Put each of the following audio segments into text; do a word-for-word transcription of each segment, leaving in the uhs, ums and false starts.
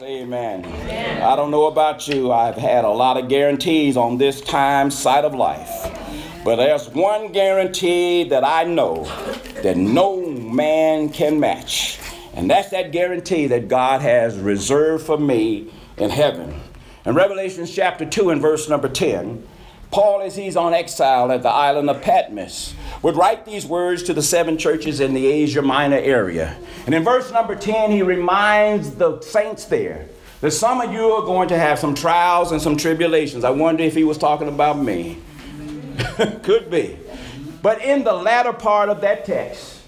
Amen. Amen. I don't know about you. I've had a lot of guarantees on this time side of life. But there's one guarantee that I know that no man can match. And that's that guarantee that God has reserved for me in heaven. In Revelation chapter two and verse number ten, Paul, as he's on exile at the island of Patmos, would write these words to the seven churches in the Asia Minor area. And in verse number ten, he reminds the saints there that some of you are going to have some trials and some tribulations. I wonder if he was talking about me. Could be. But in the latter part of that text,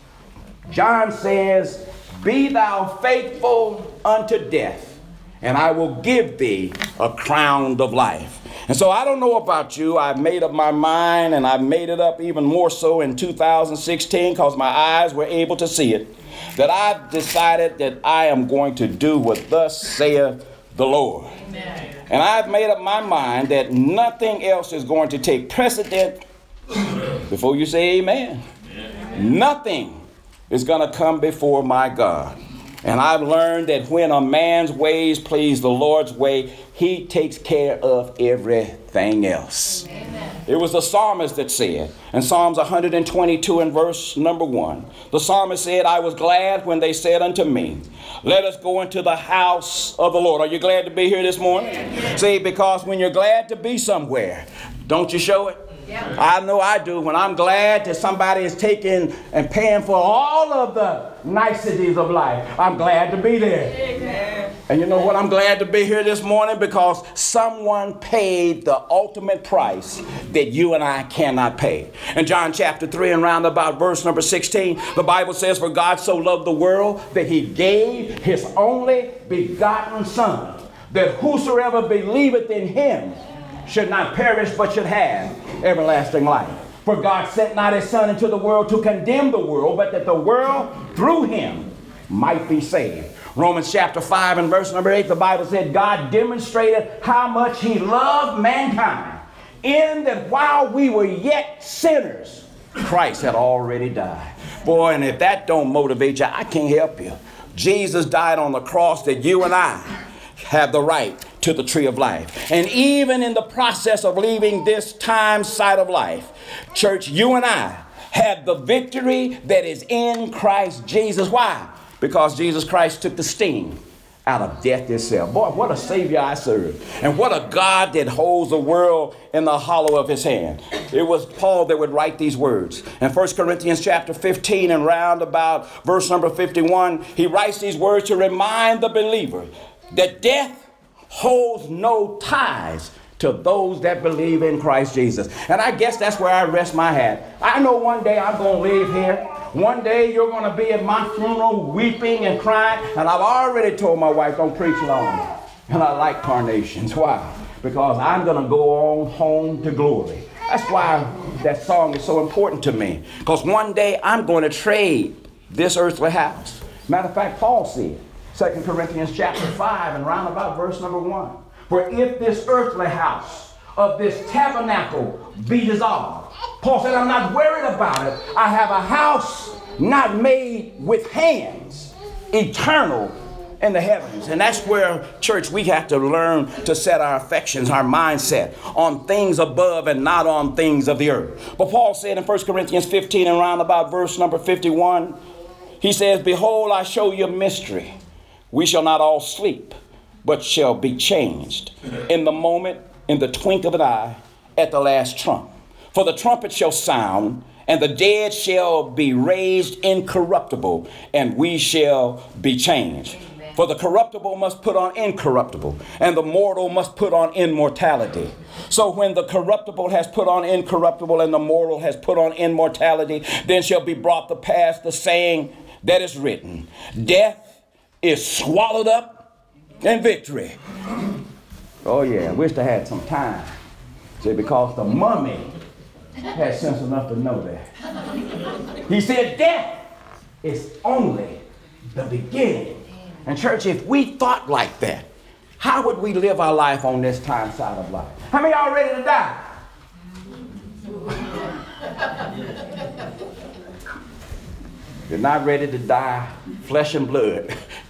John says, "Be thou faithful unto death, and I will give thee a crown of life." And so I don't know about you. I've made up my mind, and I've made it up even more so in two thousand sixteen because my eyes were able to see it, that I've decided that I am going to do what thus saith the Lord. Amen. And I've made up my mind that nothing else is going to take precedent before you say amen. Amen. Nothing is going to come before my God. And I've learned that when a man's ways please the Lord's way, he takes care of everything else. Amen. It was the psalmist that said, in Psalms one hundred twenty-two and verse number one, the psalmist said, "I was glad when they said unto me, let us go into the house of the Lord." Are you glad to be here this morning? Amen. See, because when you're glad to be somewhere, don't you show it? Yeah. I know I do. When I'm glad that somebody is taking and paying for all of the niceties of life, I'm glad to be there. Amen. And you know what? I'm glad to be here this morning because someone paid the ultimate price that you and I cannot pay. In John chapter three and round about verse number sixteen, the Bible says, "For God so loved the world that he gave his only begotten Son, that whosoever believeth in him should not perish but should have everlasting life. For God sent not his Son into the world to condemn the world, but that the world through him might be saved." Romans chapter five and verse number eight, the Bible said, "God demonstrated how much he loved mankind, in that while we were yet sinners, Christ had already died." Boy, and if that don't motivate you, I can't help you. Jesus died on the cross that you and I have the right to the tree of life. And even in the process of leaving this time side of life, church, you and I have the victory that is in Christ Jesus. Why? Because Jesus Christ took the sting out of death itself. Boy, what a Savior I serve. And what a God that holds the world in the hollow of his hand. It was Paul that would write these words. In First Corinthians chapter fifteen and round about verse number fifty-one, he writes these words to remind the believer that death holds no ties to those that believe in Christ Jesus. And I guess that's where I rest my hat. I know one day I'm going to leave here. One day you're going to be at my funeral weeping and crying. And I've already told my wife, don't preach long. And I like carnations. Why? Because I'm going to go on home to glory. That's why that song is so important to me. Because one day I'm going to trade this earthly house. Matter of fact, Paul said, Second Corinthians chapter five and round about verse number one. "For if this earthly house of this tabernacle be dissolved," Paul said, "I'm not worried about it. I have a house not made with hands, eternal in the heavens." And that's where, church, we have to learn to set our affections, our mindset on things above and not on things of the earth. But Paul said in First Corinthians fifteen and round about verse number fifty-one, he says, "Behold, I show you a mystery. We shall not all sleep, but shall be changed in the moment, in the twinkle of an eye, at the last trump. For the trumpet shall sound, and the dead shall be raised incorruptible, and we shall be changed. Amen. For the corruptible must put on incorruptible, and the mortal must put on immortality. So when the corruptible has put on incorruptible, and the mortal has put on immortality, then shall be brought to pass the saying that is written, Death is swallowed up in victory." Oh yeah, I wish I had some time. See, because the mummy had sense enough to know that. He said death is only the beginning. And church, if we thought like that, how would we live our life on this time side of life? How many of y'all ready to die? You're not ready to die flesh and blood.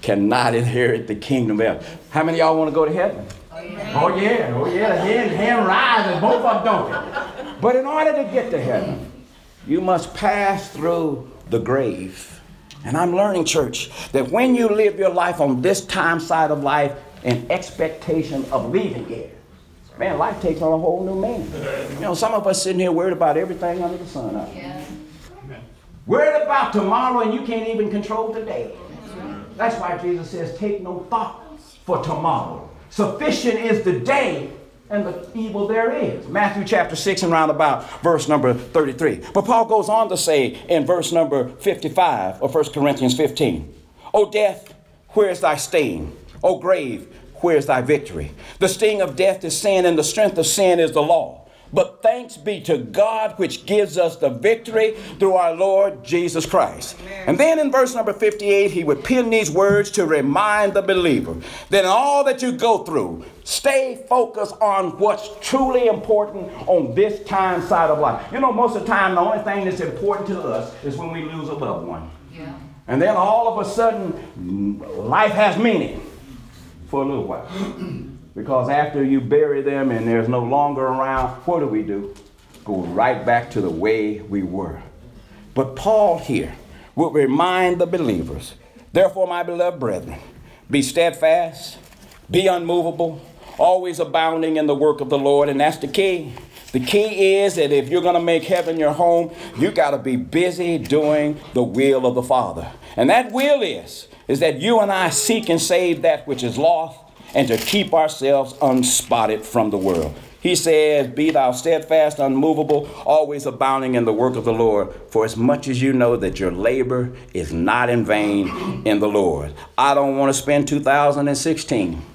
cannot inherit the kingdom of heaven. How many of y'all want to go to heaven? Oh yeah, oh yeah, hand, hand rises, both of them don't. But in order to get to heaven, you must pass through the grave. And I'm learning, church, that when you live your life on this time side of life in expectation of leaving here, man, life takes on a whole new meaning. You know, some of us sitting here worried about everything under the sun. Out there. Yeah. Worried about tomorrow, and you can't even control today. That's why Jesus says, take no thought for tomorrow. Sufficient is the day and the evil there is. Matthew chapter six and round about verse number thirty-three. But Paul goes on to say in verse number fifty-five of First Corinthians fifteen, O death, where is thy sting? O grave, where is thy victory? The sting of death is sin, and the strength of sin is the law. But thanks be to God, which gives us the victory through our Lord Jesus Christ. Amen. And then in verse number fifty-eight, he would pen these words to remind the believer that in all that you go through, stay focused on what's truly important on this time side of life. You know, most of the time, the only thing that's important to us is when we lose a loved one. Yeah. And then all of a sudden, life has meaning for a little while. Because after you bury them and there's no longer around, what do we do? Go right back to the way we were. But Paul here would remind the believers, therefore, my beloved brethren, be steadfast, be unmovable, always abounding in the work of the Lord. And that's the key. The key is that if you're going to make heaven your home, you got to be busy doing the will of the Father. And that will is, is that you and I seek and save that which is lost, and to keep ourselves unspotted from the world. He says, be thou steadfast, unmovable, always abounding in the work of the Lord, for as much as you know that your labor is not in vain in the Lord. I don't want to spend two thousand sixteen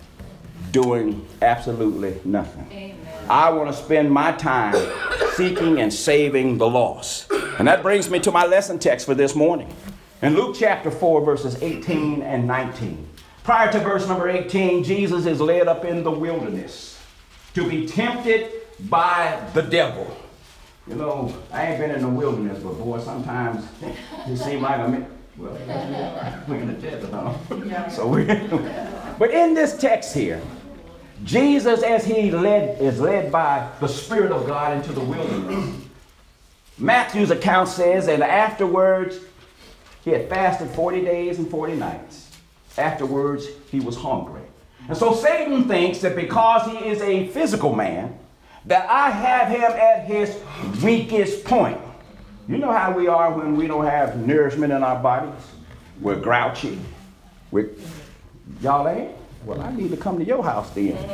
doing absolutely nothing. Amen. I want to spend my time seeking and saving the lost. And that brings me to my lesson text for this morning. In Luke chapter four, verses eighteen and nineteen. Prior to verse number eighteen, Jesus is led up in the wilderness to be tempted by the devil. You know, I ain't been in the wilderness, but boy, sometimes it seems like I'm in, well, we're in the desert, huh? So we, but in this text here, Jesus, as he led, is led by the Spirit of God into the wilderness. Matthew's account says, and afterwards, he had fasted forty days and forty nights. Afterwards, he was hungry. And so Satan thinks that because he is a physical man, that I have him at his weakest point. You know how we are when we don't have nourishment in our bodies? We're grouchy. We're, y'all ain't? Well, I need to come to your house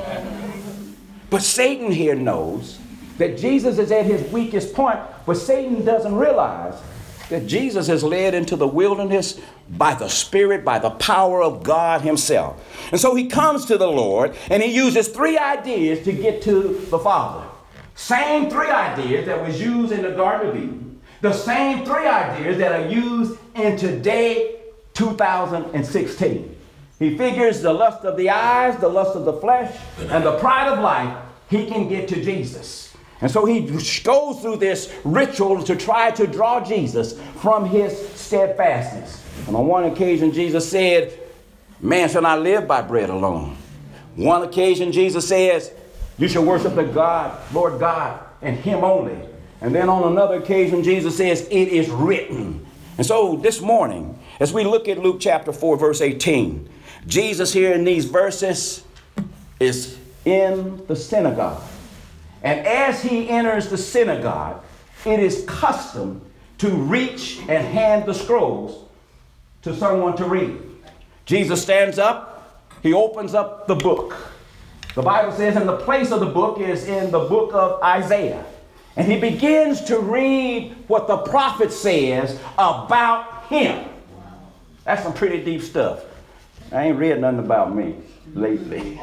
then. But Satan here knows that Jesus is at his weakest point, but Satan doesn't realize that Jesus is led into the wilderness by the Spirit, by the power of God himself. And so he comes to the Lord and he uses three ideas to get to the Father. Same three ideas that was used in the Garden of Eden. The same three ideas that are used in today, two thousand sixteen. He figures the lust of the eyes, the lust of the flesh, and the pride of life, he can get to Jesus. And so he goes through this ritual to try to draw Jesus from his steadfastness. And on one occasion, Jesus said, man shall not live by bread alone. One occasion, Jesus says, you shall worship the God, Lord God, and him only. And then on another occasion, Jesus says, it is written. And so this morning, as we look at Luke chapter four, verse eighteen, Jesus here in these verses is in the synagogue. And as he enters the synagogue, it is custom to reach and hand the scrolls to someone to read. Jesus stands up. He opens up the book. The Bible says, and the place of the book is in the book of Isaiah. And he begins to read what the prophet says about him. That's some pretty deep stuff. I ain't read nothing about me lately.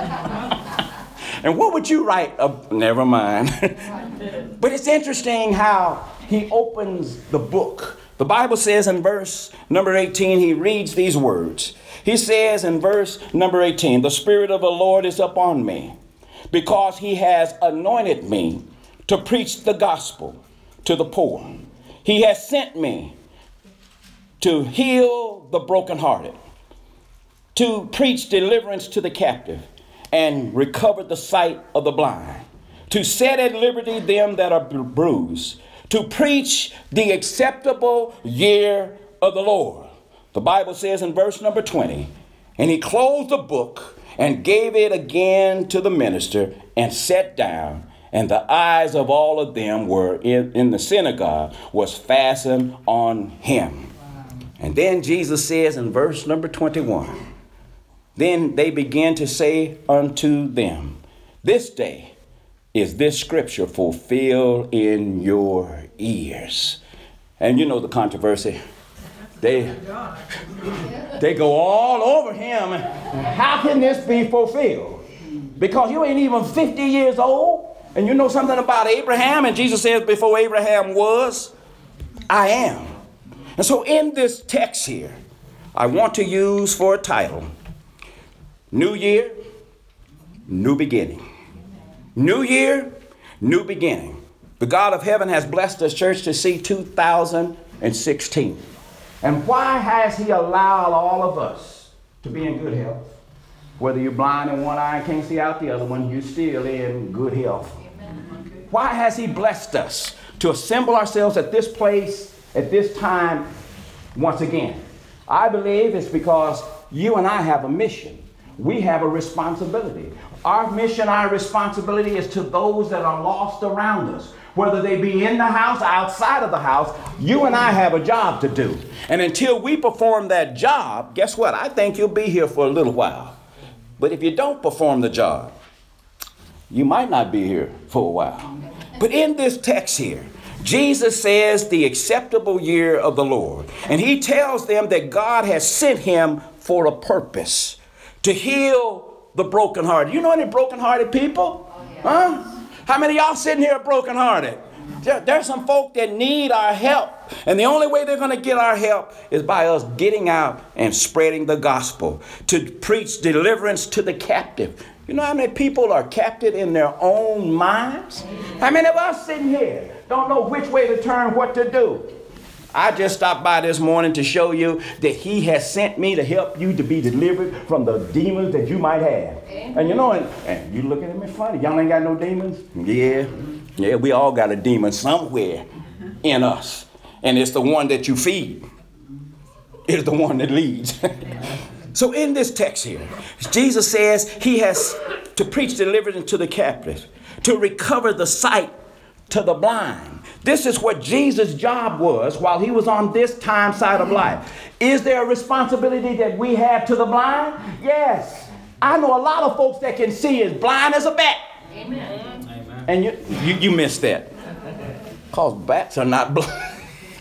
And what would you write? Uh, never mind. But it's interesting how he opens the book. The Bible says in verse number eighteen, he reads these words. He says in verse number eighteen, the Spirit of the Lord is upon me, because he has anointed me to preach the gospel to the poor. He has sent me to heal the brokenhearted, to preach deliverance to the captive and recover the sight of the blind, to set at liberty them that are bruised, to preach the acceptable year of the Lord. The Bible says in verse number twenty, and he closed the book and gave it again to the minister and sat down. And the eyes of all of them were in, in the synagogue was fastened on him. Wow. And then Jesus says in verse number twenty-one, then they began to say unto them, this day is this scripture fulfilled in your ears. And you know the controversy. They, they go all over him. How can this be fulfilled? Because you ain't even fifty years old. And you know something about Abraham? And Jesus says, before Abraham was, I am. And so in this text here, I want to use for a title, New Year, New Beginning. New Year, New Beginning. The God of heaven has blessed us, church, to see two thousand sixteen. And why has he allowed all of us to be in good health? Whether you're blind in one eye and can't see out the other one, you're still in good health. Amen. Why has he blessed us to assemble ourselves at this place, at this time, once again? I believe it's because you and I have a mission. We have a responsibility. Our mission, our responsibility is to those that are lost around us. Whether they be in the house, outside of the house, you and I have a job to do. And until we perform that job, guess what? I think you'll be here for a little while. But if you don't perform the job, you might not be here for a while. But in this text here, Jesus says the acceptable year of the Lord. And he tells them that God has sent him for a purpose, to heal the brokenhearted. You know any brokenhearted people? Huh? How many of y'all sitting here brokenhearted? There, there's some folk that need our help. And the only way they're going to get our help is by us getting out and spreading the gospel, to preach deliverance to the captive. You know how many people are captive in their own minds? How many of us sitting here don't know which way to turn, what to do? I just stopped by this morning to show you that he has sent me to help you to be delivered from the demons that you might have. And you know, and, and you looking at me funny. Y'all ain't got no demons? Yeah. Yeah, we all got a demon somewhere in us. And it's the one that you feed. It's the one that leads. So in this text here, Jesus says he has to preach deliverance to the captives, to recover the sight to the blind. This is what Jesus' job was while he was on this time side of life. Is there a responsibility that we have to the blind? Yes. I know a lot of folks that can see as blind as a bat. Amen. And you, you, you missed that. Because bats are not blind.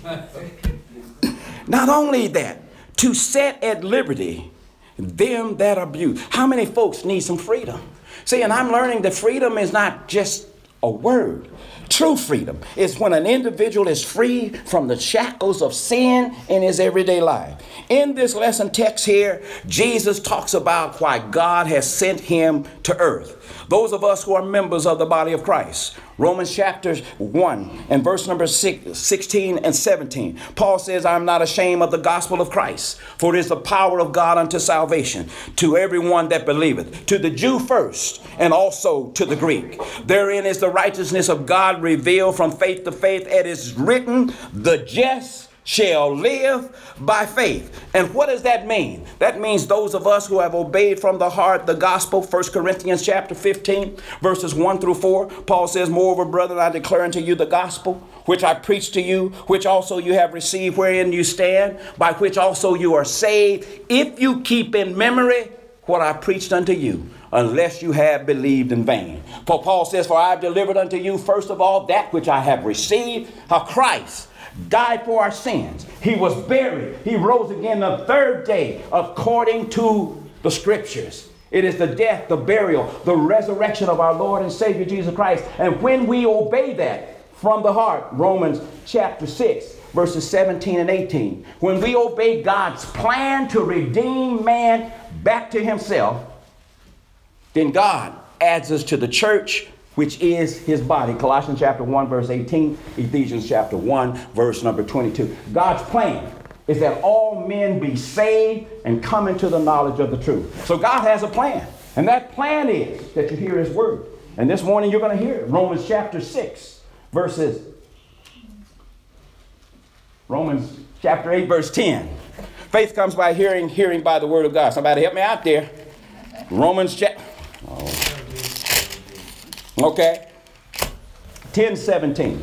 Not only that, to set at liberty them that are abused. How many folks need some freedom? See, and I'm learning that freedom is not just a word. True freedom is when an individual is free from the shackles of sin in his everyday life. In this lesson text here, Jesus talks about why God has sent him to earth. Those of us who are members of the body of Christ. Romans chapter one and verse number six, sixteen and seventeen. Paul says, I am not ashamed of the gospel of Christ, for it is the power of God unto salvation to everyone that believeth, to the Jew first, and also to the Greek. Therein is the righteousness of God revealed from faith to faith. It is written, the just shall live by faith. And what does that mean? That means those of us who have obeyed from the heart the gospel. First Corinthians chapter fifteen, verses one through four. Paul says, moreover, brethren, I declare unto you the gospel, which I preached to you, which also you have received, wherein you stand, by which also you are saved, if you keep in memory what I preached unto you, unless you have believed in vain. For Paul says, for I have delivered unto you first of all that which I have received, how Christ died for our sins. He was buried. He rose again the third day according to the scriptures. It is the death, the burial, the resurrection of our Lord and Savior Jesus Christ. And when we obey that from the heart, Romans chapter six, verses seventeen and eighteen, when we obey God's plan to redeem man back to himself, then God adds us to the church, which is his body. Colossians chapter one, verse eighteen, Ephesians chapter one, verse number twenty-two. God's plan is that all men be saved and come into the knowledge of the truth. So God has a plan. And that plan is that you hear his word. And this morning you're going to hear it. Romans chapter six, verses. Romans chapter eight, verse ten. Faith comes by hearing, hearing by the word of God. Somebody help me out there. Romans chapter. Oh. Okay. ten seventeen.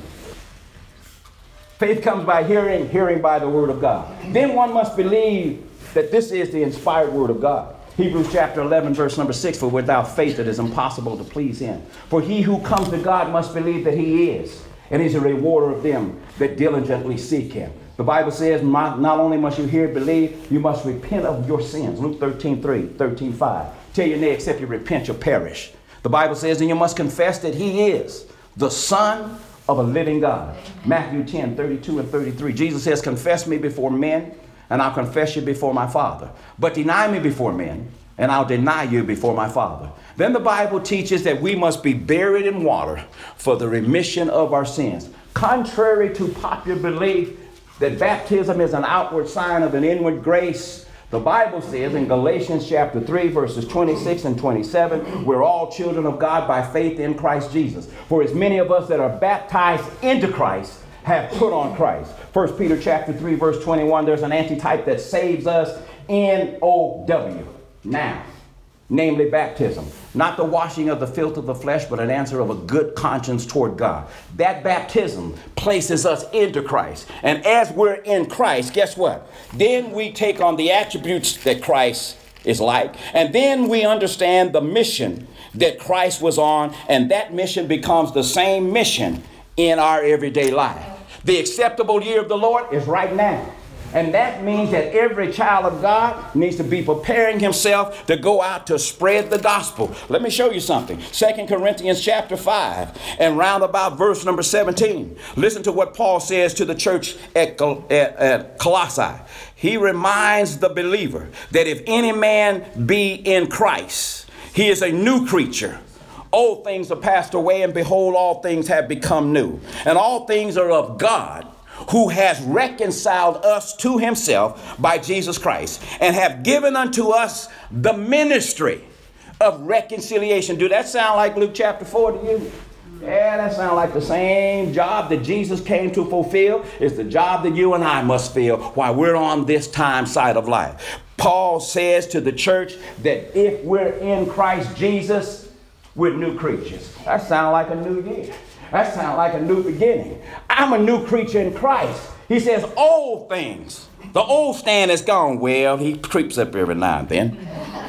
Faith comes by hearing, hearing by the word of God. Then one must believe that this is the inspired word of God. Hebrews chapter eleven, verse number six, for without faith it is impossible to please him. For he who comes to God must believe that he is, and he's a rewarder of them that diligently seek him. The Bible says not only must you hear, believe, you must repent of your sins. Luke thirteen three, thirteen five. Tell your neighbor, except you repent, you'll perish. The Bible says, and you must confess that he is the Son of a living God. Matthew ten, thirty-two and thirty-three. Jesus says, confess me before men, and I'll confess you before my Father. But deny me before men, and I'll deny you before my Father. Then the Bible teaches that we must be buried in water for the remission of our sins. Contrary to popular belief that baptism is an outward sign of an inward grace, the Bible says in Galatians chapter three, verses twenty-six and twenty-seven, we're all children of God by faith in Christ Jesus. For as many of us that are baptized into Christ have put on Christ. First Peter chapter three, verse twenty-one, there's an antitype that saves us, N O W, now. Namely baptism. Not the washing of the filth of the flesh, but an answer of a good conscience toward God. That baptism places us into Christ. And as we're in Christ, guess what? Then we take on the attributes that Christ is like. And then we understand the mission that Christ was on. And that mission becomes the same mission in our everyday life. The acceptable year of the Lord is right now. And that means that every child of God needs to be preparing himself to go out to spread the gospel. Let me show you something. Second Corinthians chapter five and round about verse number seventeen. Listen to what Paul says to the church at, Col- at, at Colossae. He reminds the believer that if any man be in Christ, he is a new creature. Old things are passed away, and behold, all things have become new. And all things are of God, who has reconciled us to himself by Jesus Christ, and have given unto us the ministry of reconciliation. Do that sound like Luke chapter four to you? Yeah, that sounds like the same job that Jesus came to fulfill. It's the job that you and I must fill while we're on this time side of life. Paul says to the church that if we're in Christ Jesus, we're new creatures. That sounds like a new year. That sounds like a new beginning. I'm a new creature in Christ. He says, old things. The old Stan is gone. Well, he creeps up every now and then.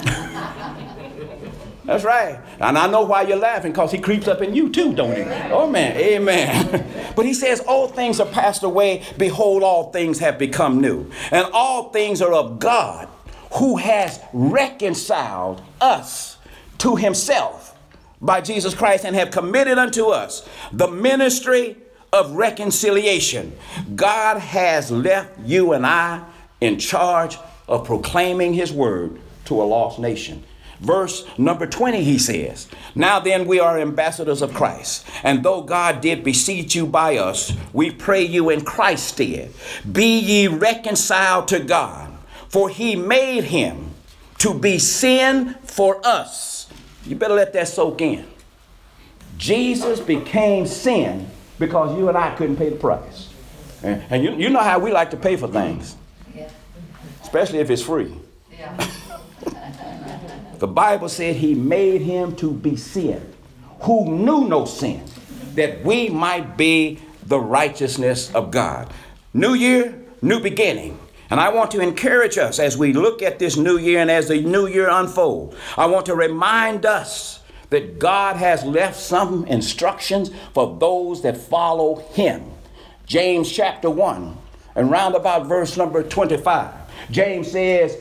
That's right. And I know why you're laughing, because he creeps up in you too, don't he? Oh, man. Amen. But he says, old things are passed away. Behold, all things have become new. And all things are of God, who has reconciled us to himself by Jesus Christ, and have committed unto us the ministry of reconciliation. God has left you and I in charge of proclaiming his word to a lost nation. Verse number twenty, he says, now then we are ambassadors of Christ, and though God did beseech you by us, we pray you in Christ's stead, be ye reconciled to God, for he made him to be sin for us. You better let that soak in. Jesus became sin because you and I couldn't pay the price. And, and you, you know how we like to pay for things, yeah. Especially if it's free. Yeah. The Bible said he made him to be sin, who knew no sin, that we might be the righteousness of God. New year, new beginning. And I want to encourage us as we look at this new year and as the new year unfolds. I want to remind us that God has left some instructions for those that follow him. James chapter one and round about verse number twenty-five. James says,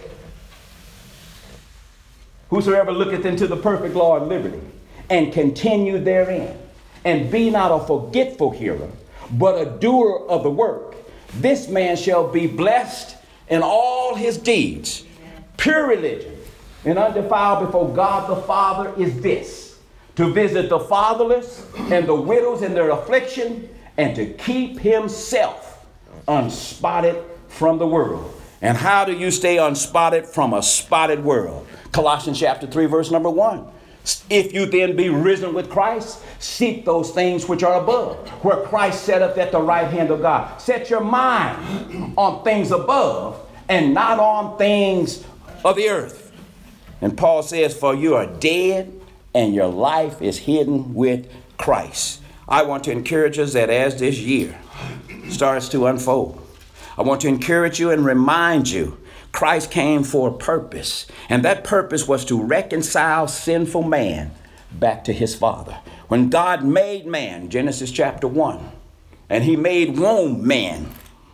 whosoever looketh into the perfect law of liberty and continue therein, and be not a forgetful hearer, but a doer of the work, this man shall be blessed in all his deeds. Pure religion and undefiled before God the Father is this, to visit the fatherless and the widows in their affliction, and to keep himself unspotted from the world. And how do you stay unspotted from a spotted world? Colossians chapter three, verse number one. If you then be risen with Christ, seek those things which are above, where Christ sitteth at the right hand of God. Set your mind on things above and not on things of the earth. And Paul says, for you are dead and your life is hidden with Christ. I want to encourage us that as this year starts to unfold, I want to encourage you and remind you Christ came for a purpose, and that purpose was to reconcile sinful man back to his Father. When God made man, Genesis chapter one, and he made womb man,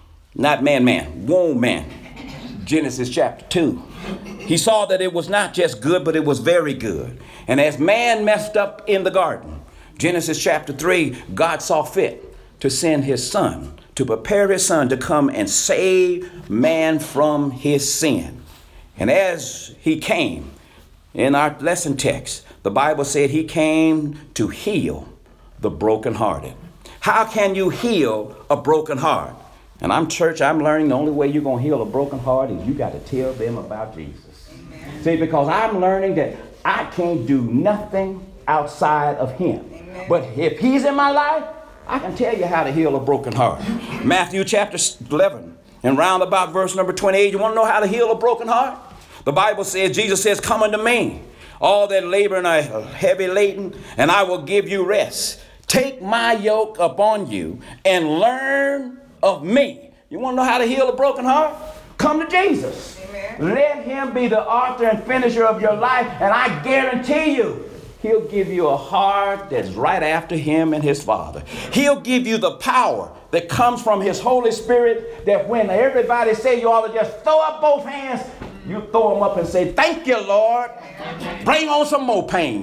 not man, man, womb man, Genesis chapter two, he saw that it was not just good, but it was very good. And as man messed up in the garden, Genesis chapter three, God saw fit to send his son, to prepare his son to come and save man from his sin. And as he came, in our lesson text, the Bible said he came to heal the brokenhearted. How can you heal a broken heart? And I'm church, I'm learning the only way you're going to heal a broken heart is you got to tell them about Jesus. Amen. See, because I'm learning that I can't do nothing outside of him. Amen. But if he's in my life, I can tell you how to heal a broken heart. Matthew chapter eleven and round about verse number twenty-eight. You want to know how to heal a broken heart? The Bible says, Jesus says, come unto me, all that labor and are heavy laden, and I will give you rest. Take my yoke upon you and learn of me. You want to know how to heal a broken heart? Come to Jesus. Amen. Let him be the author and finisher of your life, and I guarantee you, he'll give you a heart that's right after him and his Father. He'll give you the power that comes from his Holy Spirit, that when everybody say you ought to just throw up both hands, you throw them up and say, thank you, Lord. Bring on some more pain.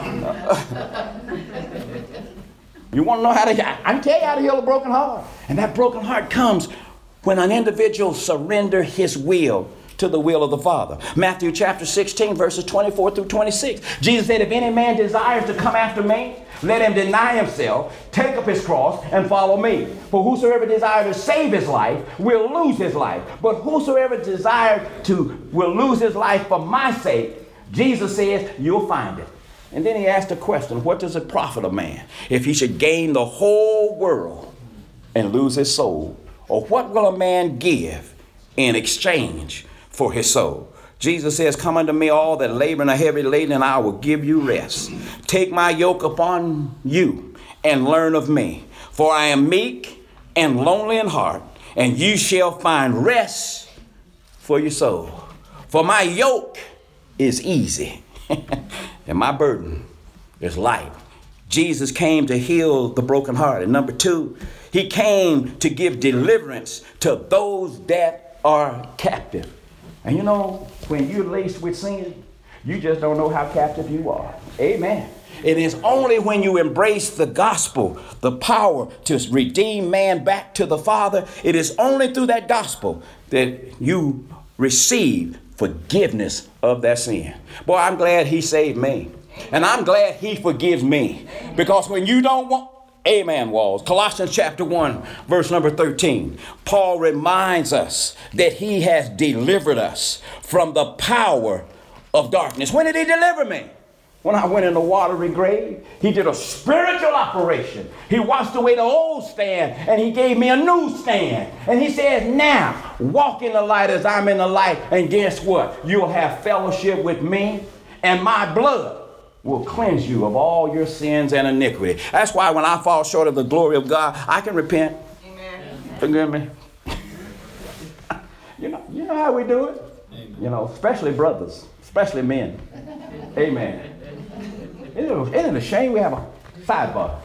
You want to know how to, I can tell you how to heal a broken heart. And that broken heart comes when an individual surrender his will to the will of the Father. Matthew chapter sixteen, verses twenty-four through twenty-six. Jesus said, if any man desires to come after me, let him deny himself, take up his cross, and follow me. For whosoever desires to save his life will lose his life. But whosoever desires to will lose his life for my sake, Jesus says, you'll find it. And then he asked a question, what does it profit a man if he should gain the whole world and lose his soul? Or what will a man give in exchange for his soul? Jesus says, come unto me all that labor and are heavy laden, and I will give you rest. Take my yoke upon you and learn of me, for I am meek and lonely in heart, and you shall find rest for your soul. For my yoke is easy and my burden is light. Jesus came to heal the broken heart. And number two, he came to give deliverance to those that are captive. And you know, when you're laced with sin, you just don't know how captive you are. Amen. It is only when you embrace the gospel, the power to redeem man back to the Father, it is only through that gospel that you receive forgiveness of that sin. Boy, I'm glad he saved me. And I'm glad he forgives me. Because when you don't want, amen, Walls. Colossians chapter one, verse number thirteen. Paul reminds us that he has delivered us from the power of darkness. When did he deliver me? When I went in the watery grave, he did a spiritual operation. He washed away the old stand and he gave me a new stand. And he says, now walk in the light as I'm in the light. And guess what? You'll have fellowship with me, and my blood will cleanse you of all your sins and iniquity. That's why when I fall short of the glory of God, I can repent. Amen. Forgive me. You know, you know how we do it? Amen. You know, especially brothers, especially men. Amen. Isn't it a shame we have a sidebar?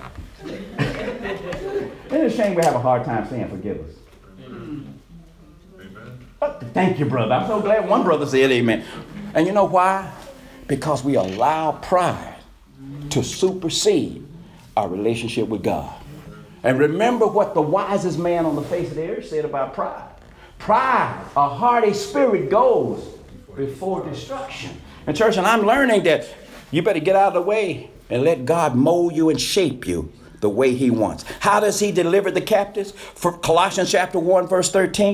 Isn't it a shame we have a hard time saying forgive us? Amen. Oh, thank you, brother. I'm so glad one brother said amen. And you know why? Because we allow pride to supersede our relationship with God. And remember what the wisest man on the face of the earth said about pride. Pride, a haughty spirit, goes before destruction. And church, and I'm learning that you better get out of the way and let God mold you and shape you the way he wants. How does he deliver the captives? For Colossians chapter one, verse thirteen.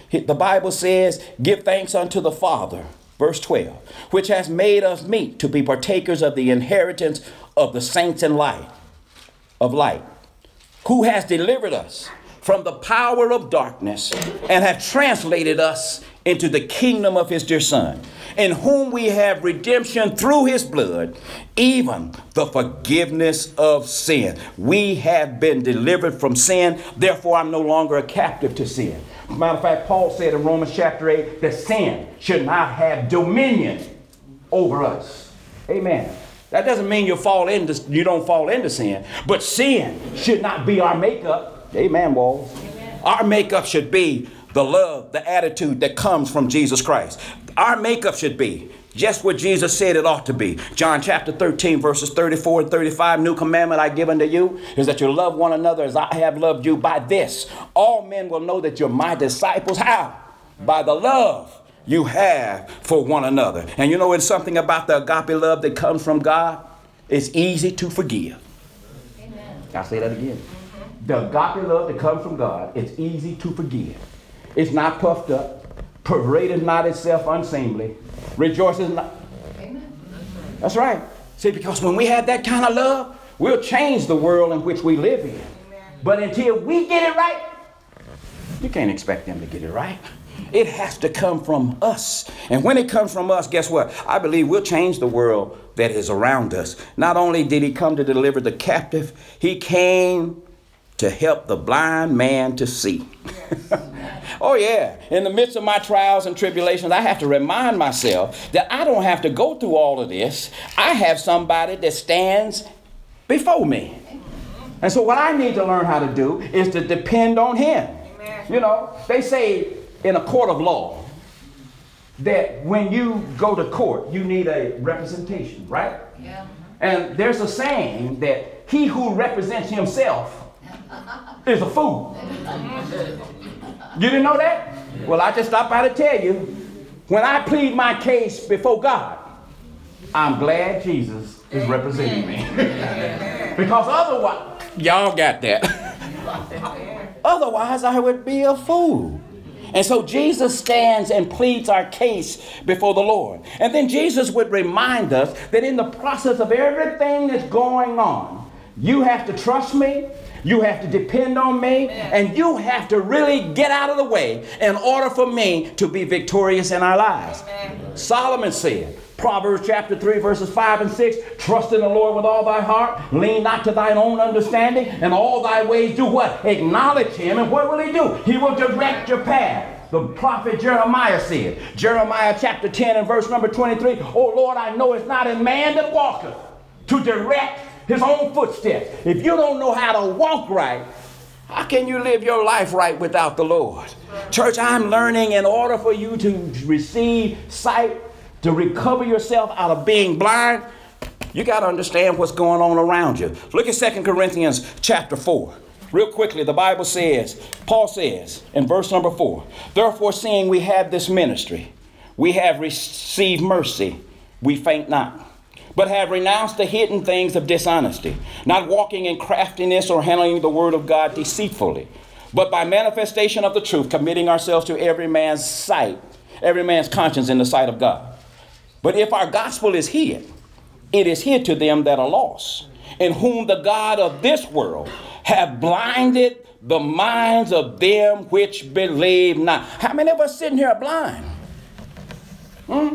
The Bible says, give thanks unto the Father, verse twelve, which has made us meet to be partakers of the inheritance of the saints in light, of light, who has delivered us from the power of darkness and have translated us into the kingdom of his dear Son, in whom we have redemption through his blood, even the forgiveness of sin. We have been delivered from sin. Therefore, I'm no longer a captive to sin. Matter of fact, Paul said in Romans chapter eight that sin should not have dominion over us. Amen. That doesn't mean you fall into you don't fall into sin, but sin should not be our makeup. Amen, Walls. Amen. Our makeup should be the love, the attitude that comes from Jesus Christ. Our makeup should be just what Jesus said it ought to be. John chapter thirteen, verses thirty-four and thirty-five, new commandment I give unto you is that you love one another as I have loved you. By this, all men will know that you're my disciples. How? By the love you have for one another. And you know, it's something about the agape love that comes from God. It's easy to forgive. Amen. I'll say that again. Mm-hmm. The agape love that comes from God, it's easy to forgive. It's not puffed up, paraded not itself unseemly, rejoices not. Amen. That's right. See, because when we have that kind of love, we'll change the world in which we live in. Amen. But until we get it right, you can't expect them to get it right. It has to come from us. And when it comes from us, guess what? I believe we'll change the world that is around us. Not only did he come to deliver the captive, he came to help the blind man to see. Yes. Oh yeah, in the midst of my trials and tribulations, I have to remind myself that I don't have to go through all of this. I have somebody that stands before me. And so what I need to learn how to do is to depend on him. Amen. You know, they say in a court of law that when you go to court, you need a representation, right? Yeah. And there's a saying that he who represents himself is a fool. You didn't know that? Well, I just stopped by to tell you, when I plead my case before God, I'm glad Jesus is representing me. Because otherwise, y'all got that. Otherwise, I would be a fool. And so Jesus stands and pleads our case before the Lord. And then Jesus would remind us that in the process of everything that's going on, you have to trust me. You have to depend on me, and you have to really get out of the way in order for me to be victorious in our lives. Amen. Solomon said, Proverbs chapter three, verses five and six, trust in the Lord with all thy heart, lean not to thine own understanding, and all thy ways do what? Acknowledge him, and what will he do? He will direct your path. The prophet Jeremiah said, Jeremiah chapter ten and verse number twenty-three, oh Lord, I know it's not in man that walketh to direct his own footsteps. If you don't know how to walk right, how can you live your life right without the Lord? Church, I'm learning in order for you to receive sight, to recover yourself out of being blind, you got to understand what's going on around you. Look at Second Corinthians chapter four. Real quickly, the Bible says, Paul says in verse number four, therefore seeing we have this ministry, we have received mercy, we faint not, but have renounced the hidden things of dishonesty, not walking in craftiness or handling the word of God deceitfully, but by manifestation of the truth, committing ourselves to every man's sight, every man's conscience in the sight of God. But if our gospel is hid, it is hid to them that are lost, in whom the God of this world have blinded the minds of them which believe not. How many of us sitting here are blind? Hmm?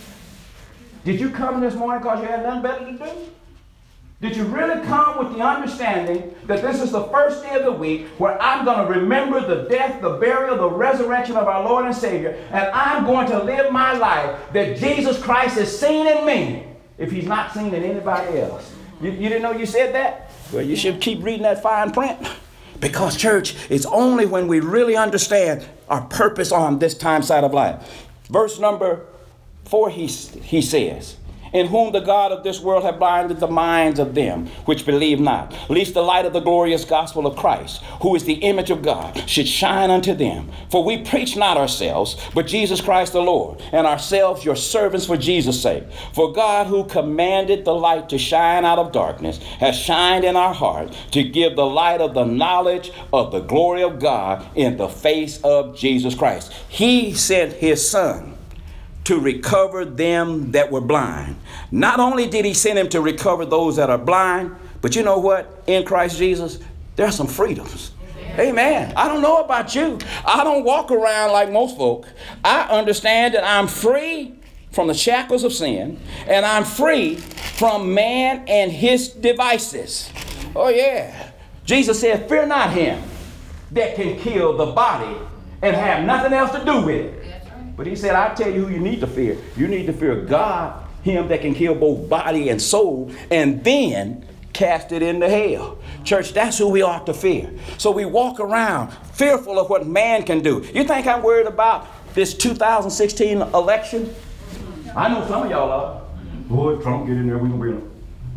Did you come this morning because you had nothing better to do? Did you really come with the understanding that this is the first day of the week where I'm going to remember the death, the burial, the resurrection of our Lord and Savior, and I'm going to live my life that Jesus Christ is seen in me if he's not seen in anybody else? You, you didn't know you said that? Well, you should keep reading that fine print. Because, church, it's only when we really understand our purpose on this time side of life. Verse number four, he, he says, in whom the God of this world hath blinded the minds of them which believe not, lest the light of the glorious gospel of Christ, who is the image of God, should shine unto them. For we preach not ourselves, but Jesus Christ the Lord, and ourselves your servants for Jesus' sake. For God, who commanded the light to shine out of darkness, has shined in our heart to give the light of the knowledge of the glory of God in the face of Jesus Christ. He sent his Son to recover them that were blind. Not only did he send him to recover those that are blind, but you know what? In Christ Jesus, there are some freedoms. Amen. Amen. I don't know about you. I don't walk around like most folk. I understand that I'm free from the shackles of sin, and I'm free from man and his devices. Oh yeah. Jesus said, fear not him that can kill the body and have nothing else to do with it. But he said, I tell you who you need to fear. You need to fear God, him that can kill both body and soul, and then cast it into hell. Church, that's who we ought to fear. So we walk around fearful of what man can do. You think I'm worried about this two thousand sixteen election? I know some of y'all are. Boy, if Trump get in there, we gonna win.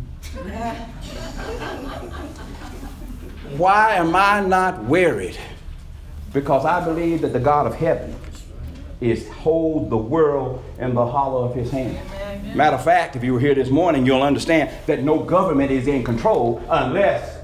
Why am I not worried? Because I believe that the God of heaven is hold the world in the hollow of his hand. Amen. Matter of fact, if you were here this morning, you'll understand that no government is in control unless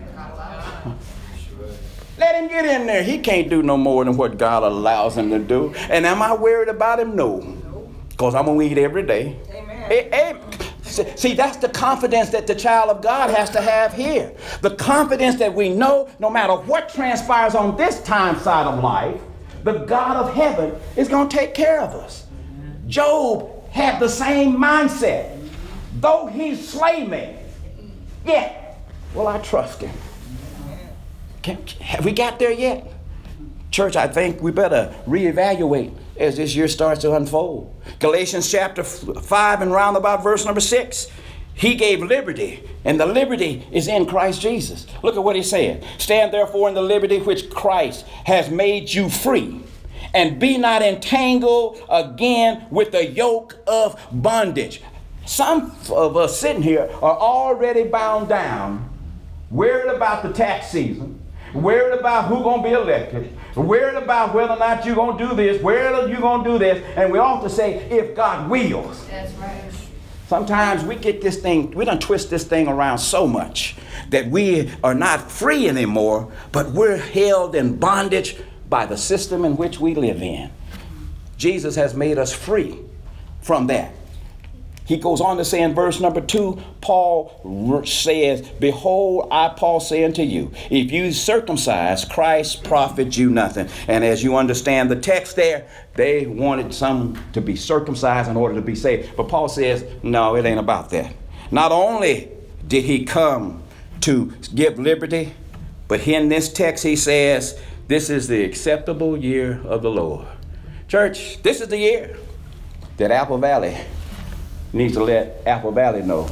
let him get in there. He can't do no more than what God allows him to do. And am I worried about him? No. Because I'm going to eat every day. Amen. Hey, hey. See, that's the confidence that the child of God has to have here. The confidence that we know no matter what transpires on this time side of life, the God of heaven is going to take care of us. Job had the same mindset. Though he slay me, yet will I trust him. Can, have we got there yet? Church, I think we better reevaluate as this year starts to unfold. Galatians chapter five and round about verse number six. He gave liberty, and the liberty is in Christ Jesus. Look at what he said. Stand therefore in the liberty which Christ has made you free, and be not entangled again with the yoke of bondage. Some of us sitting here are already bound down, worried about the tax season, worried about who's going to be elected, worried about whether or not you're going to do this, whether you're going to do this, and we often say, if God wills. That's right. Sometimes we get this thing, we done twist this thing around so much that we are not free anymore, but we're held in bondage by the system in which we live in. Jesus has made us free from that. He goes on to say in verse number two, Paul says, behold, I, Paul, say unto you, if you circumcise, Christ profit you nothing. And as you understand the text there, they wanted some to be circumcised in order to be saved. But Paul says, no, it ain't about that. Not only did he come to give liberty, but in this text he says, this is the acceptable year of the Lord. Church, this is the year that Apple Valley needs to let Apple Valley know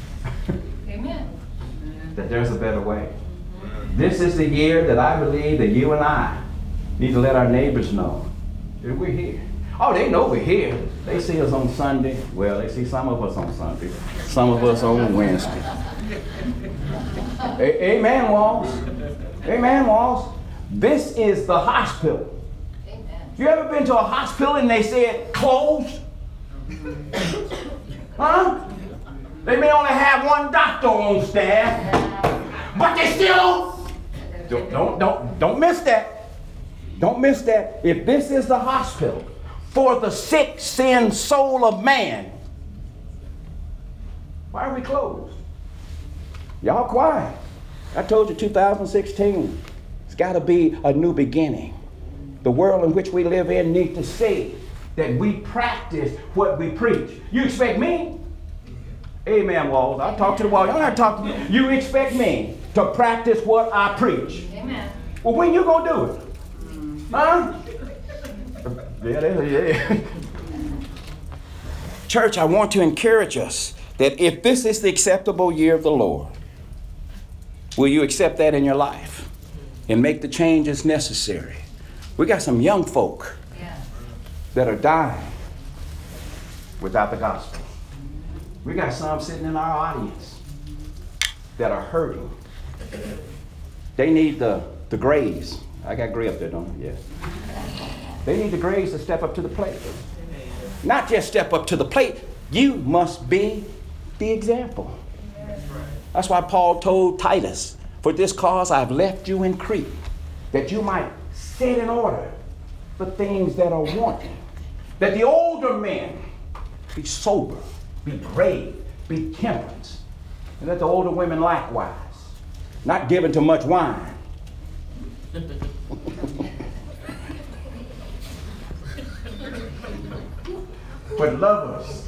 Amen. That there's a better way. This is the year that I believe that you and I need to let our neighbors know that we're here. Oh, they know we're here. They see us on Sunday. Well, they see some of us on Sunday, some of us on Wednesday. A- Amen, Walls. Amen, Walls. This is the hospital. Amen. You ever been to a hospital and they said closed? Huh? They may only have one doctor on staff, but they still don't, don't, don't, don't miss that. Don't miss that. If this is the hospital for the sick, sin, soul of man, why are we closed? Y'all quiet. I told you two thousand sixteen, it's got to be a new beginning. The world in which we live in needs to see that we practice what we preach. You expect me? Amen, Walls. I talk to the wall. Y'all not talking to me. You expect me to practice what I preach. Amen. Well, when you gonna do it? Huh? Yeah, yeah. Church, I want to encourage us that if this is the acceptable year of the Lord, will you accept that in your life and make the changes necessary? We got some young folk that are dying without the gospel. We got some sitting in our audience that are hurting. They need the, the grays. I got gray up there, don't I? Yeah. They need the grays to step up to the plate. Not just step up to the plate. You must be the example. That's why Paul told Titus, for this cause I've left you in Crete, that you might set in order the things that are wanting. That the older men be sober, be grave, be temperate. And that the older women likewise, not given to much wine. But lovers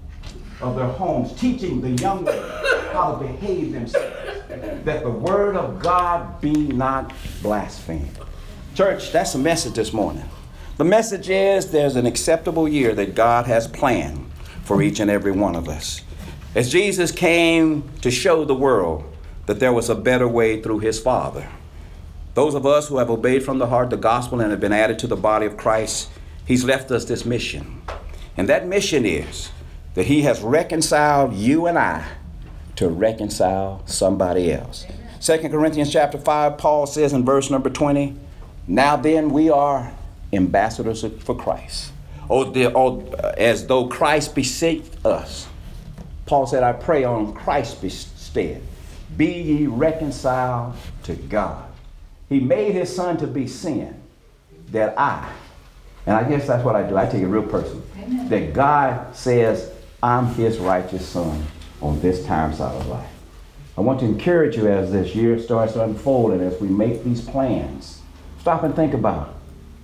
of their homes, teaching the young women how to behave themselves, that the word of God be not blasphemed. Church, that's the message this morning. The message is there's an acceptable year that God has planned for each and every one of us. As Jesus came to show the world that there was a better way through his Father, those of us who have obeyed from the heart the gospel and have been added to the body of Christ, he's left us this mission. And that mission is that he has reconciled you and I to reconcile somebody else. Second Corinthians chapter five, Paul says in verse number twenty, now then we are ambassadors for Christ. Oh, the, oh, as though Christ beseeched us. Paul said, I pray on Christ's stead, be ye reconciled to God. He made his son to be sin, that I, and I guess that's what I do, I take it real personal, Amen. That God says, I'm his righteous son on this time side of life. I want to encourage you as this year starts to unfold and as we make these plans, stop and think about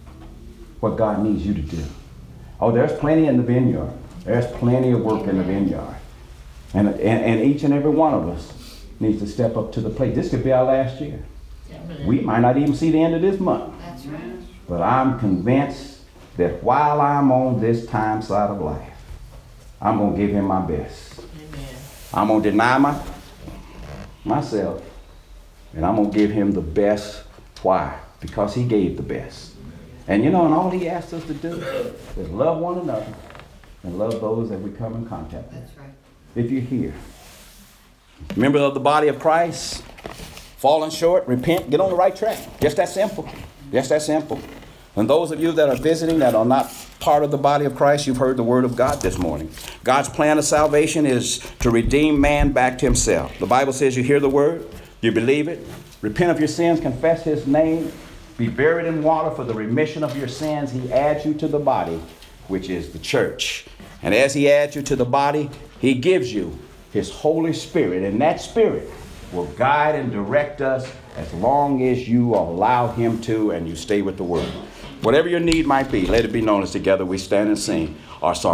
what God needs you to do. Oh, there's plenty in the vineyard. There's plenty of work in the vineyard. And, and, and each and every one of us needs to step up to the plate. This could be our last year. We might not even see the end of this month. That's right. But I'm convinced that while I'm on this time side of life, I'm going to give him my best. Amen. I'm going to deny my, myself, and I'm going to give him the best. Why? Because he gave the best. And you know, and all he asked us to do is love one another and love those that we come in contact with. That's right. If you're here, member of the body of Christ, falling short, repent, get on the right track. Just that simple. Just that simple. And those of you that are visiting that are not part of the body of Christ, you've heard the word of God this morning. God's plan of salvation is to redeem man back to himself. The Bible says you hear the word, you believe it, repent of your sins, confess his name, be buried in water for the remission of your sins. He adds you to the body, which is the church. And as he adds you to the body, he gives you his Holy Spirit. And that Spirit will guide and direct us as long as you allow him to and you stay with the word. Whatever your need might be, let it be known as together we stand and sing our song.